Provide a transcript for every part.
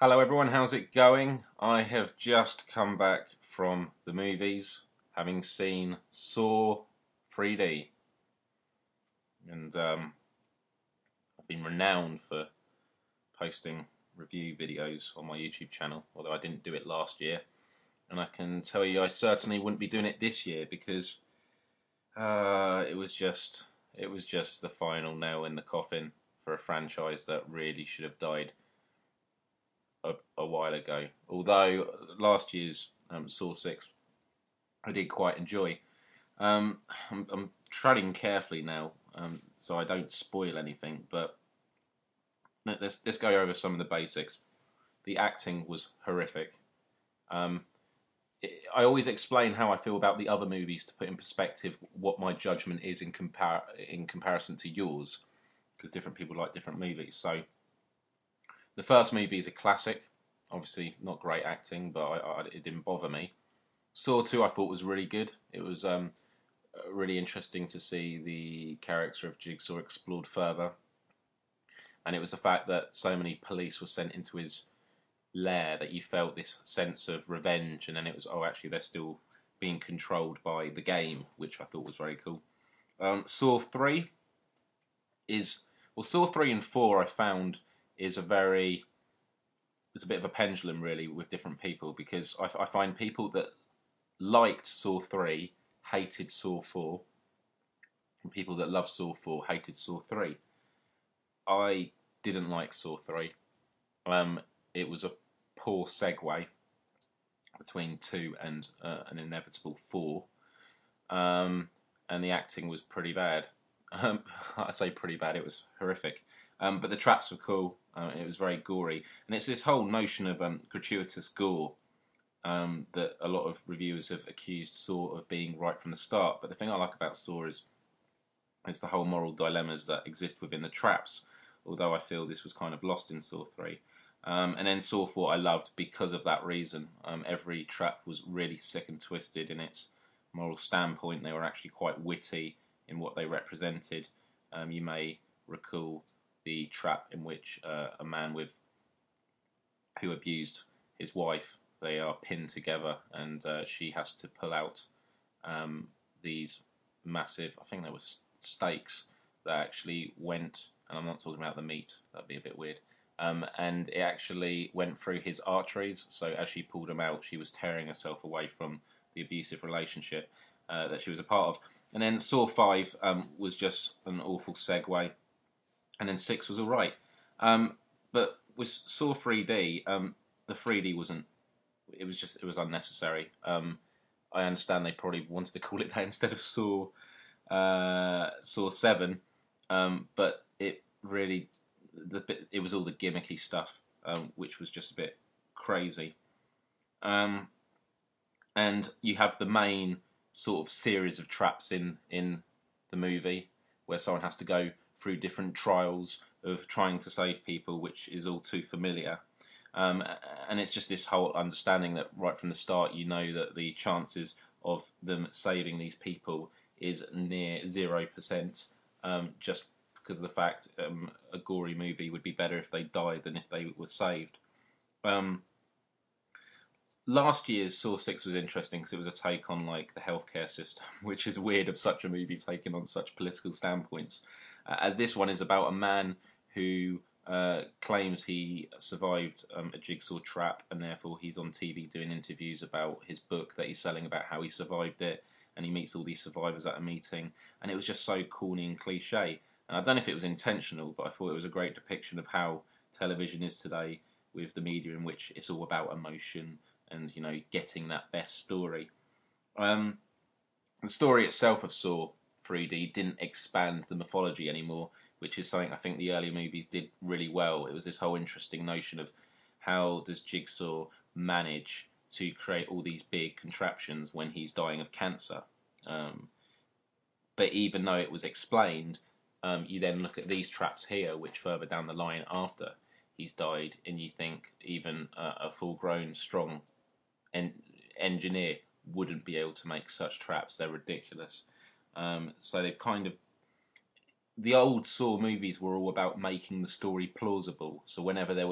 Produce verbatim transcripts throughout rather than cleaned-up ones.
Hello everyone, how's it going? I have just come back from the movies, having seen Saw three D, and um, I've been renowned for posting review videos on my YouTube channel, although I didn't do it last year, and I can tell you I certainly wouldn't be doing it this year because uh, it was just it was just the final nail in the coffin for a franchise that really should have died A, a while ago. Although last year's um, Saw six I did quite enjoy. Um, I'm, I'm treading carefully now, um, so I don't spoil anything. But let's let's go over some of the basics. The acting was horrific. Um, it, I always explain how I feel about the other movies to put in perspective what my judgment is in compar in comparison to yours, because different people like different movies. So the first movie is a classic. Obviously, not great acting, but I, I, it didn't bother me. Saw two I thought was really good. It was um, really interesting to see the character of Jigsaw explored further. And it was the fact that so many police were sent into his lair that you felt this sense of revenge, and then it was, oh, actually, they're still being controlled by the game, which I thought was very cool. Um, Saw three is, well, Saw three and four I found is a very, it's a bit of a pendulum really with different people, because I, I find people that liked Saw three hated Saw four, and people that loved Saw four hated Saw three. I didn't like Saw three. Um, it was a poor segue between two and uh, an inevitable four, um, and the acting was pretty bad. Um, I say pretty bad; it was horrific. Um, but the traps were cool. Uh, it was very gory, and it's this whole notion of um, gratuitous gore um, that a lot of reviewers have accused Saw of being right from the start. But the thing I like about Saw is it's the whole moral dilemmas that exist within the traps. Although I feel this was kind of lost in Saw three. Um, and then Saw four I loved because of that reason. Um, every trap was really sick and twisted in its moral standpoint. They were actually quite witty in what they represented. Um, you may recall the trap in which uh, a man with who abused his wife, they are pinned together, and uh, she has to pull out um, these massive, I think there was stakes that actually went, and I'm not talking about the meat, that'd be a bit weird, um, and it actually went through his arteries, so as she pulled him out, she was tearing herself away from the abusive relationship uh, that she was a part of. And then Saw five um, was just an awful segue, and then six was alright. Um, but with Saw three D, um, the three D wasn't, it was just, it was unnecessary. Um, I understand they probably wanted to call it that instead of Saw uh, Saw seven, um, but it really, the bit, it was all the gimmicky stuff, um, which was just a bit crazy. Um, and you have the main sort of series of traps in in the movie where someone has to go through different trials of trying to save people, which is all too familiar. Um, and it's just this whole understanding that right from the start you know that the chances of them saving these people is near zero percent, um, just because of the fact um, a gory movie would be better if they died than if they were saved. Um, last year's Saw six was interesting because it was a take on like the healthcare system, which is weird of such a movie taking on such political standpoints. Uh, as this one is about a man who uh, claims he survived um, a jigsaw trap, and therefore he's on T V doing interviews about his book that he's selling about how he survived it, and he meets all these survivors at a meeting, and it was just so corny and cliche. And I don't know if it was intentional, but I thought it was a great depiction of how television is today, with the media in which it's all about emotion and, you know, getting that best story. Um, the story itself of Saw three D didn't expand the mythology anymore, which is something I think the earlier movies did really well. It was this whole interesting notion of how does Jigsaw manage to create all these big contraptions when he's dying of cancer. Um, but even though it was explained, um, you then look at these traps here, which further down the line after he's died, and you think even uh, a full-grown, strong en- engineer wouldn't be able to make such traps. They're ridiculous. Um, so they've kind of, the old Saw movies were all about making the story plausible. So whenever there was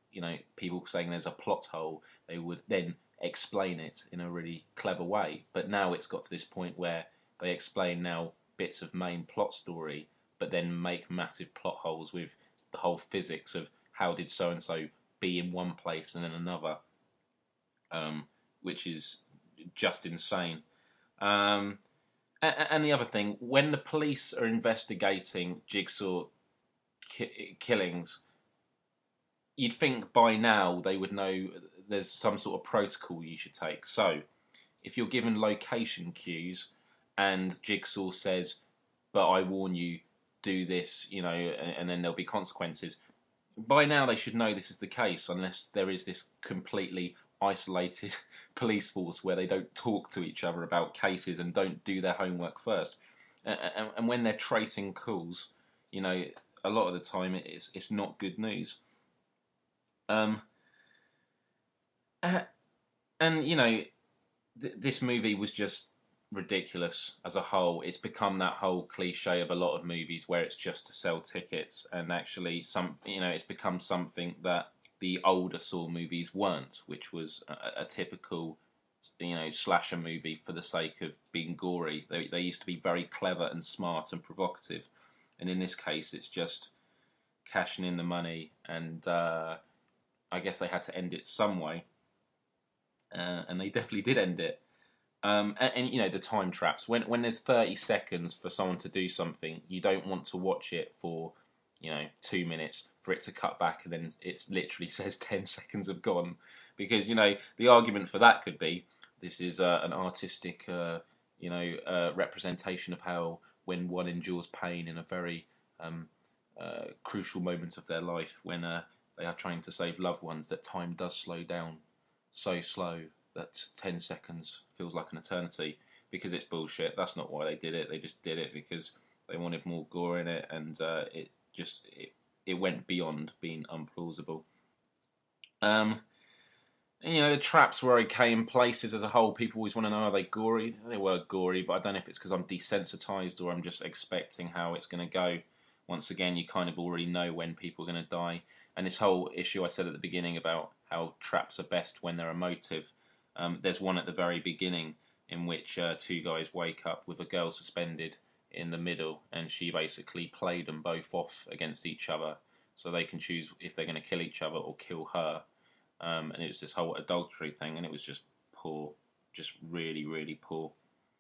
you know, people saying there's a plot hole, they would then explain it in a really clever way. But now it's got to this point where they explain now bits of main plot story, but then make massive plot holes with the whole physics of how did so and so be in one place and then another, um, which is just insane. Um, and, and the other thing, when the police are investigating Jigsaw ki- killings, you'd think by now they would know there's some sort of protocol you should take. So, if you're given location cues and Jigsaw says, but I warn you, do this, you know, and then there'll be consequences, by now they should know this is the case, unless there is this completely isolated police force where they don't talk to each other about cases and don't do their homework first. And, and when they're tracing calls, you know, a lot of the time it's it's not good news. Um, and you know, th- this movie was just ridiculous as a whole. It's become that whole cliche of a lot of movies where it's just to sell tickets, and actually, some you know, it's become something that the older Saw movies weren't, which was a, a typical, you know, slasher movie for the sake of being gory. They they used to be very clever and smart and provocative, and in this case, it's just cashing in the money, and uh, I guess they had to end it some way, uh, and they definitely did end it. Um, and, and you know, the time traps. When when there's thirty seconds for someone to do something, you don't want to watch it for, you know, two minutes for it to cut back and then it's literally says ten seconds have gone, because you know the argument for that could be this is uh, an artistic, uh, you know, uh, representation of how when one endures pain in a very um, uh, crucial moment of their life, when uh, they are trying to save loved ones, that time does slow down so slow that ten seconds feels like an eternity, because it's bullshit. That's not why they did it. They just did it because they wanted more gore in it, and uh, it just it, it went beyond being unplausible. Um, and, you know, the traps were okay in places as a whole. People always want to know, are they gory? They were gory, but I don't know if it's because I'm desensitized or I'm just expecting how it's going to go. Once again, you kind of already know when people are going to die. And this whole issue I said at the beginning about how traps are best when they're emotive. Um, there's one at the very beginning in which uh, two guys wake up with a girl suspended in the middle, and she basically played them both off against each other, so they can choose if they're going to kill each other or kill her. Um, and it was this whole adultery thing, and it was just poor, just really, really poor.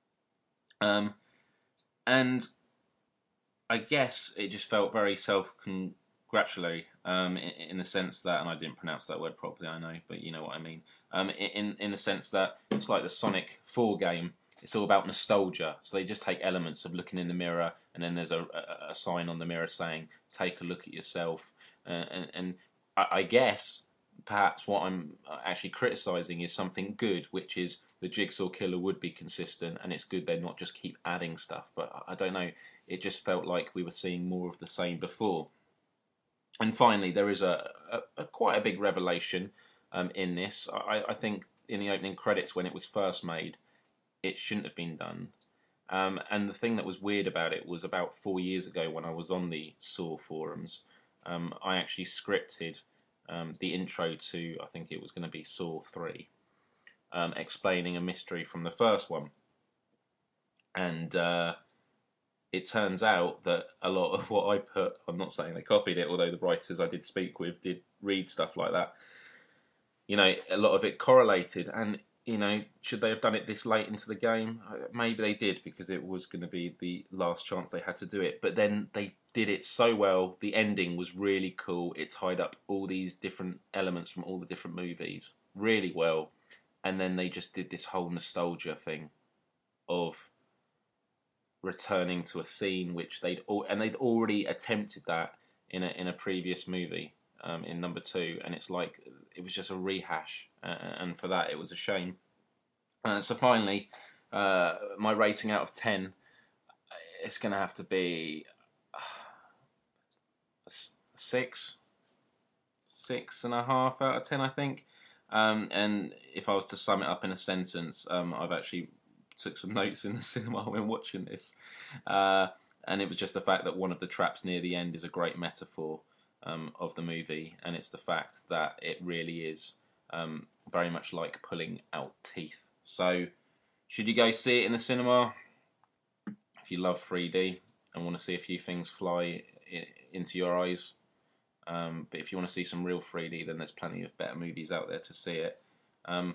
Um, and I guess it just felt very self-congratulatory, um, in, in the sense that, and I didn't pronounce that word properly, I know, but you know what I mean. Um, in in the sense that it's like the Sonic four game. It's all about nostalgia. So they just take elements of looking in the mirror, and then there's a, a, a sign on the mirror saying, "Take a look at yourself." Uh, and and I, I guess perhaps what I'm actually criticising is something good, which is the Jigsaw Killer would be consistent, and it's good they not just keep adding stuff. But I don't know. It just felt like we were seeing more of the same before. And finally, there is a, a, a quite a big revelation um, in this. I, I think in the opening credits when it was first made, it shouldn't have been done. Um, and the thing that was weird about it was about four years ago when I was on the Saw forums, um, I actually scripted um, the intro to, I think it was going to be Saw three, um, explaining a mystery from the first one. And uh, it turns out that a lot of what I put, I'm not saying they copied it, although the writers I did speak with did read stuff like that. You know, a lot of it correlated, and you know, should they have done it this late into the game? Maybe they did, because it was going to be the last chance they had to do it. But then they did it so well. The ending was really cool. It tied up all these different elements from all the different movies really well. And then they just did this whole nostalgia thing of returning to a scene which they'd all, and they'd already attempted that in a in a previous movie, um, in number two, and it's like it was just a rehash, uh, and for that it was a shame. Uh, so finally, uh, my rating out of ten, it's going to have to be a six, six and a half out of ten, I think. Um, and if I was to sum it up in a sentence, um, I've actually took some notes in the cinema when watching this, uh, and it was just the fact that one of the traps near the end is a great metaphor um, of the movie, and it's the fact that it really is um, very much like pulling out teeth. So, should you go see it in the cinema? If you love three D and want to see a few things fly in, into your eyes, um, but if you want to see some real three D, then there's plenty of better movies out there to see it. Um,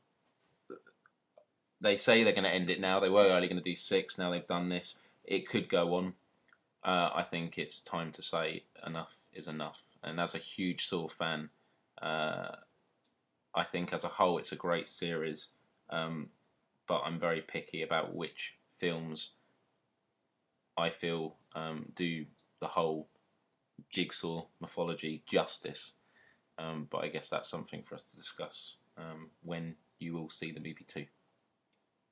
they say they're going to end it now. They were only going to do six. Now they've done this. It could go on. Uh, I think it's time to say enough is enough. And as a huge Saw fan, uh, I think as a whole it's a great series. Um, but I'm very picky about which films I feel um, do the whole Jigsaw mythology justice. Um, but I guess that's something for us to discuss um, when you will see the movie too.